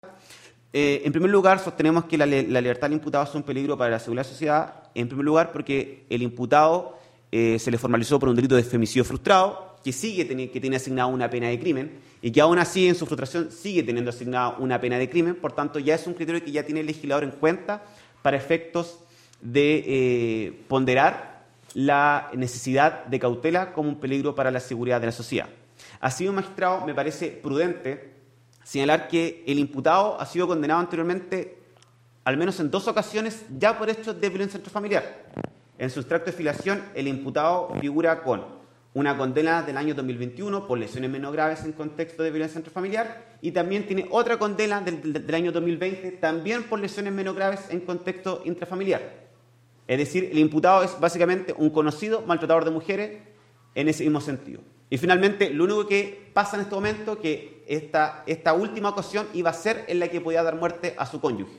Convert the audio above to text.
En primer lugar, sostenemos que la libertad del imputado es un peligro para la seguridad de la sociedad. En primer lugar, porque el imputado se le formalizó por un delito de femicidio frustrado, que tiene asignada una pena de crimen, y que aún así, en su frustración, sigue teniendo asignada una pena de crimen. Por tanto, ya es un criterio que ya tiene el legislador en cuenta para efectos de ponderar la necesidad de cautela como un peligro para la seguridad de la sociedad. Así, un magistrado, me parece prudente señalar que el imputado ha sido condenado anteriormente, al menos en 2 ocasiones, ya por hechos de violencia intrafamiliar. En su extracto de filiación, el imputado figura con una condena del año 2021 por lesiones menos graves en contexto de violencia intrafamiliar, y también tiene otra condena del año 2020, también por lesiones menos graves en contexto intrafamiliar. Es decir, el imputado es básicamente un conocido maltratador de mujeres en ese mismo sentido. Y finalmente, lo único que pasa en este momento es que esta última ocasión iba a ser en la que podía dar muerte a su cónyuge.